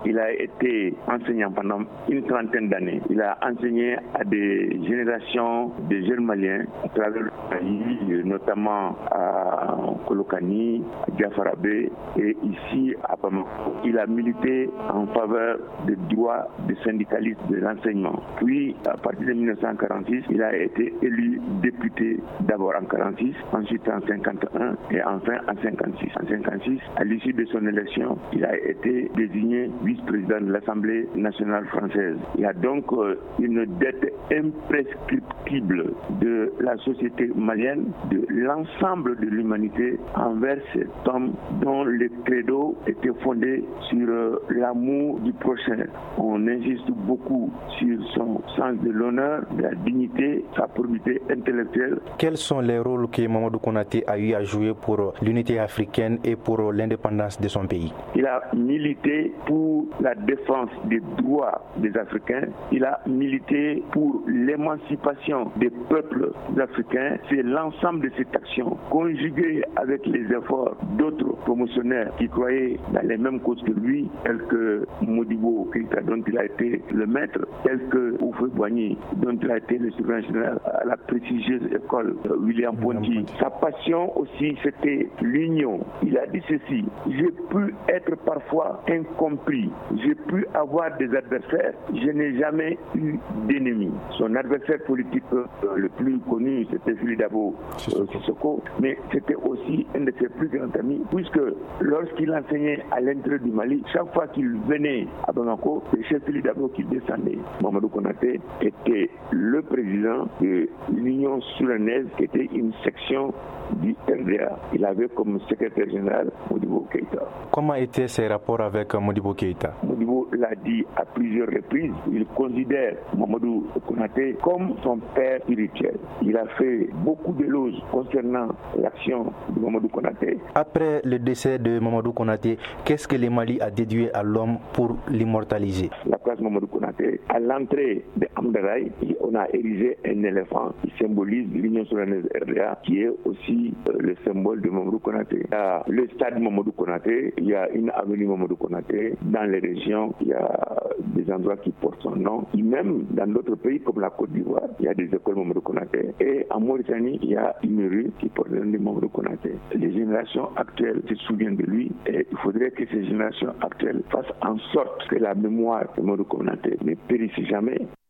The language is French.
Il a été enseignant pendant une trentaine d'années. Il a enseigné à des générations de jeunes Maliens à travers le pays, notamment à Kolokani, à Diafarabé et ici à Bamako. Il a milité en faveur des droits des syndicalistes de l'enseignement. Puis, à partir de 1946, il a été élu député d'abord en 46, ensuite en 51 et enfin en 56. En 56, à l'issue de son élection, il a été désigné vice-président de l'Assemblée nationale française. Il y a donc une dette imprescriptible de la société malienne, de l'ensemble de l'humanité envers cet homme dont le credo était fondé sur l'amour du prochain. On insiste beaucoup sur son sens de l'honneur, de la dignité, sa probité intellectuelle. Quels sont les rôles que Mamadou Konaté a eu à jouer pour l'unité africaine et pour l'indépendance de son pays? Il a milité pour la défense des droits des Africains. Il a milité pour l'émancipation des peuples africains. C'est l'ensemble de cette action, conjuguée avec les efforts d'autres promotionnaires qui croyaient dans les mêmes causes que lui, tels que Modibo Keïta, dont il a été le maître, tels que Houphouët-Boigny, dont il a été le surveillant général à la prestigieuse école William Ponty. Sa passion aussi, c'était l'union. Il a dit ceci: j'ai pu être parfois incompris, j'ai pu avoir des adversaires, je n'ai jamais eu d'ennemis. Son adversaire politique le plus connu, c'était Fili Dabo Sissoko, mais c'était aussi un de ses plus grands amis, puisque lorsqu'il enseignait à l'intérieur du Mali, chaque fois qu'il venait à Bamako, c'est chez Fili Dabo qu'il descendait. Mamadou Konaté était le président de l'Union soudanaise, qui était une section du RDA. Il avait comme secrétaire général Modibo Keïta. Comment étaient ses rapports avec Modibo Keïta? Modibo l'a dit à plusieurs reprises, il considère Mamadou Konaté comme son père spirituel. Il a fait beaucoup d'éloges concernant l'action de Mamadou Konaté. Après le décès de Mamadou Konaté, qu'est-ce que le Mali a déduit à l'homme pour l'immortaliser? La place Mamadou Konaté, à l'entrée de Amdaraï, on a érigé un éléphant qui symbolise l'Union soudanaise RDA, qui est aussi le symbole de Mamadou Konaté. Il y a le stade Mamadou Konaté, il y a une avenue Mamadou Konaté. Dans les régions, il y a des endroits qui portent son nom. Et même dans d'autres pays comme la Côte d'Ivoire, il y a des écoles Mamadou Konaté. Et en Mauritanie, il y a une rue qui porte le nom de Mamadou Konaté. Les générations actuelles se souviennent de lui et il faudrait que ces générations actuelles fassent en sorte que la mémoire de Mamadou Konaté ne périsse jamais.